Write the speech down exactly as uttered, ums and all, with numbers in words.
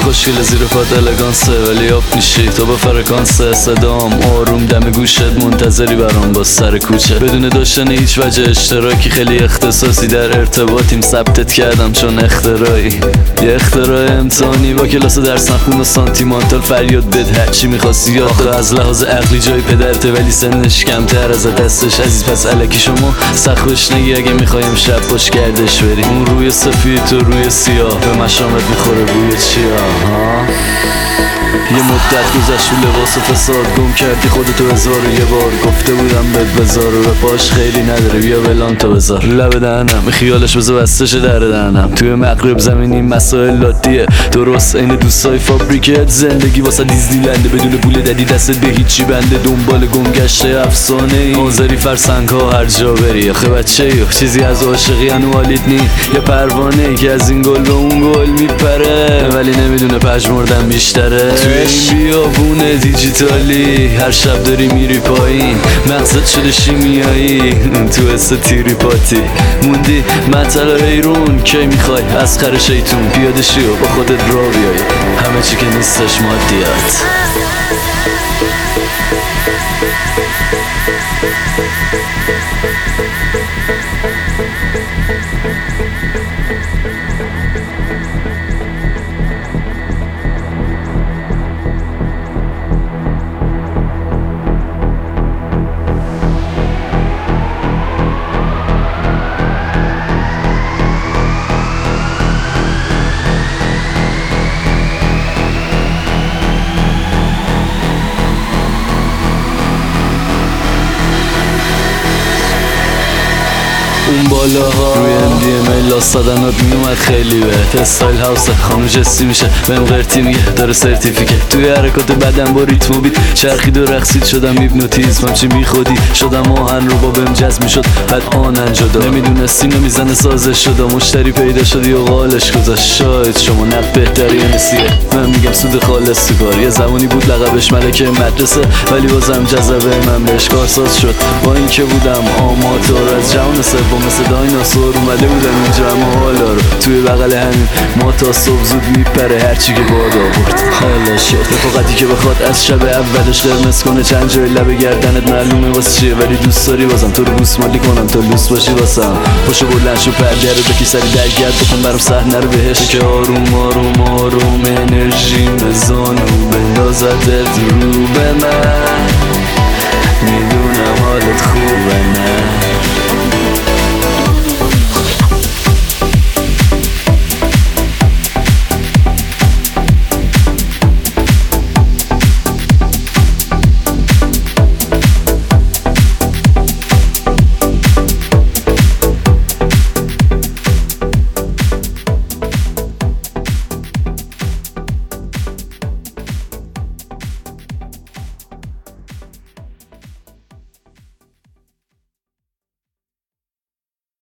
خوشگل زیر پات الگانسه ولی آب میشی تو با فرکانس صدام آروم دم گوشت منتظری برام با سر کوچه بدون داشتن هیچ وجه اشتراکی خیلی اختصاصی در ارتباطیم ثبتت کردم چون اختراعی یه اختراع امتحانی با کلاس درس نخون و سانتیمانتال فریاد بد هرچی میخواستی آخه از لحاظ عقلی جای پدرته ولی سنش کمتر از دستش عزیز پس الکی شما سخوش نگی اگه میخوایم شب باش گردش بریم اون روی سفید تو روی سیاه به مشامت میخوره بوی چیا ها یه مدت گذشت و لباس و فساد گم کردی خودتو هزار و یه بار گفته بودم بهت بذار و رپاش خیلی نداره بیا ولان تو بذار لب دهنم خیالش بذار بستش در دهنم توی مغرب زمینی مسائل لاتیه درست این دوستای فابریکت زندگی واسه دیزنیلنده بدون پول ددی دستت به هیچی بنده دنبال گم گشته افسانه ای آذری فرسنگ ها هر جا بری آخه بچه ای چیزی از عاشقی انوالیت نی یه پروانه ای که از این گل به اون گل میپره ولی نمیدونه پژمردن بیشتره توی این بیابون دیجیتالی هر شب داری میری پایین مغزت شده شیمیایی تو حس تیری پاتی موندی مطلع ایرون کی میخوای از خر شیطون پیاده شی و با خودت را بیای همه چی که نیستش مادیات اون بالاها روی ام دی ام ای لاستادنات میومد خیلی بهت استایل هاوس خانو جستی میشه بهم قرتی میگه داره سرتیفیکت توی حرکات بدن با ریتم و بیت چرخید و رقصید شدم هیپنوتیزم همچی بی خودی شدم آهن رو با بهم جذب میشد بعد آنن جدا نمیدونستی نمیزنه سازش شدا مشتری پیدا شدی و قالش گذاشت شاید شما نقد بهتری نسیه من میگم سود خالص تو کار یه زمانی بود لقبش ملکه مدرسه ولی بازم جذبه من بهش کارساز شد با اینکه بودم آماتور از جهان سوم مثل دایناسور اومده بودم اینجا اما حالا رو توی بغل همین ما تا صبح زود میپره هرچی که باد آورد حالا شد رفاقتی که بخواد از شب اولش قرمز کنه چند جای لب گردنت معلومه واسه چیه ولی دوست داری بازم تو رو بوس مالی کنم تا لوس باشی واسم پاشو بلند شو پرده رو بکی سری درگرد بکن برام صحنه رو بهش که آروم آروم آروم انرژی مزانو بندازدت رو به من میدونم حالت خوبه نه